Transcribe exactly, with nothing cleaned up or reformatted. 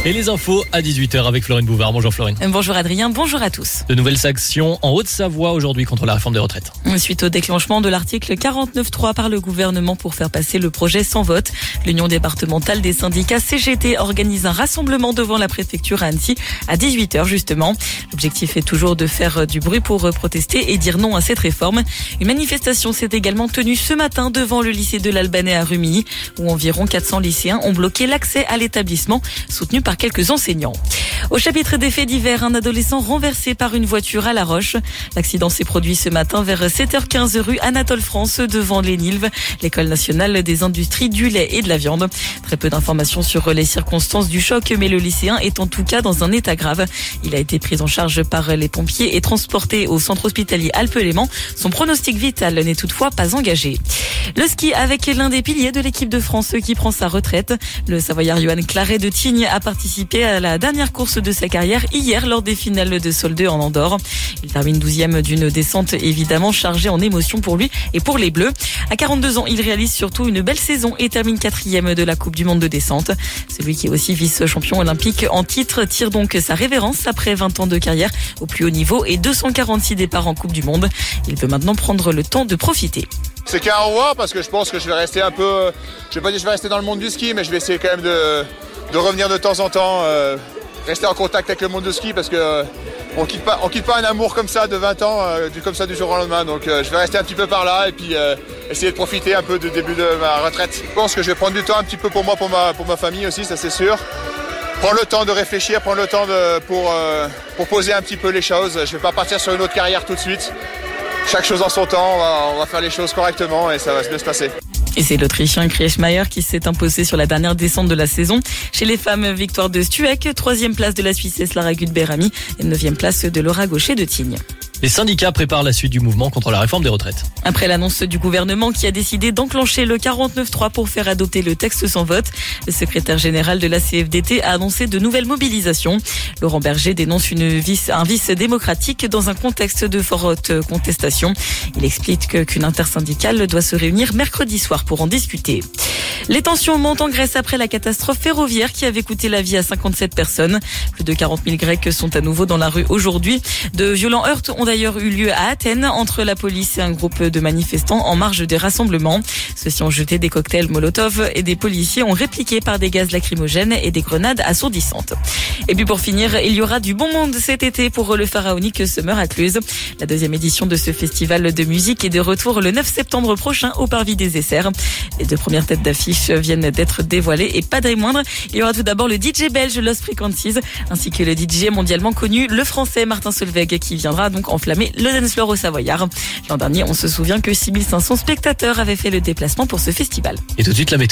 Et les infos à dix-huit heures avec Florine Bouvard. Bonjour Florine. Bonjour Adrien, bonjour à tous. De nouvelles actions en Haute-Savoie aujourd'hui contre la réforme des retraites. Suite au déclenchement de l'article quarante-neuf trois par le gouvernement pour faire passer le projet sans vote, l'Union départementale des syndicats C G T organise un rassemblement devant la préfecture à Annecy à dix-huit heures justement. L'objectif est toujours de faire du bruit pour protester et dire non à cette réforme. Une manifestation s'est également tenue ce matin devant le lycée de l'Albanais à Rumilly, où environ quatre cents lycéens ont bloqué l'accès à l'établissement, soutenu par quelques enseignants. Au chapitre des faits divers, un adolescent renversé par une voiture à La Roche. L'accident s'est produit ce matin vers sept heures quinze rue Anatole France devant l'Énilve, l'école nationale des industries du lait et de la viande. Très peu d'informations sur les circonstances du choc, mais le lycéen est en tout cas dans un état grave. Il a été pris en charge par les pompiers et transporté au centre hospitalier Alpes-Léman. Son pronostic vital n'est toutefois pas engagé. Le ski avec l'un des piliers de l'équipe de France qui prend sa retraite. Le Savoyard Johan Claret de Tignes a participé à la dernière course de sa carrière hier lors des finales de Sol deux en Andorre. Il termine douzième d'une descente évidemment chargée en émotions pour lui et pour les Bleus. À quarante-deux ans, il réalise surtout une belle saison et termine quatrième de la Coupe du Monde de descente. Celui qui est aussi vice-champion olympique en titre tire donc sa révérence après vingt ans de carrière au plus haut niveau et deux cent quarante-six départs en Coupe du Monde. Il veut maintenant prendre le temps de profiter. C'est qu'un au revoir parce que je pense que je vais rester un peu, je vais pas dire que je vais rester dans le monde du ski, mais je vais essayer quand même de, de revenir de temps en temps, euh, rester en contact avec le monde du ski parce que euh, on quitte pas, on quitte pas un amour comme ça de vingt ans, euh, du, comme ça du jour au lendemain. Donc euh, je vais rester un petit peu par là et puis euh, essayer de profiter un peu du début de ma retraite. Je pense que je vais prendre du temps un petit peu pour moi, pour ma, pour ma famille aussi, ça c'est sûr. Prendre le temps de réfléchir, prendre le temps de, pour, euh, pour poser un petit peu les choses. Je vais pas partir sur une autre carrière tout de suite. Chaque chose en son temps, on va, on va faire les choses correctement et ça va bien se passer. Et c'est l'Autrichien Kriechmeier qui s'est imposé sur la dernière descente de la saison. Chez les femmes, victoire de Stueck, troisième place de la Suissesse Lara Gutberami et neuvième place de Laura Gaucher de Tignes. Les syndicats préparent la suite du mouvement contre la réforme des retraites. Après l'annonce du gouvernement qui a décidé d'enclencher le quarante-neuf trois pour faire adopter le texte sans vote, le secrétaire général de la C F D T a annoncé de nouvelles mobilisations. Laurent Berger dénonce une vice, un vice démocratique dans un contexte de forte contestation. Il explique qu'une intersyndicale doit se réunir mercredi soir pour en discuter. Les tensions montent en Grèce après la catastrophe ferroviaire qui avait coûté la vie à cinquante-sept personnes. Plus de quarante mille Grecs sont à nouveau dans la rue aujourd'hui. De violents heurts ont d'ailleurs eu lieu à Athènes entre la police et un groupe de manifestants en marge des rassemblements. Ceux-ci ont jeté des cocktails Molotov et des policiers ont répliqué par des gaz lacrymogènes et des grenades assourdissantes. Et puis pour finir, il y aura du bon monde cet été pour le pharaonique Summer à Cluse. La deuxième édition de ce festival de musique est de retour le neuf septembre prochain au Parvis des Essers. Les deux premières têtes d'affiche viennent d'être dévoilées et pas des moindres. Il y aura tout d'abord le D J belge Lost Frequencies ainsi que le D J mondialement connu, le français Martin Solveig qui viendra donc enflammer le dance floor au Savoyard. L'an dernier, on se souvient que six mille cinq cents spectateurs avaient fait le déplacement pour ce festival. Et tout de suite la météo.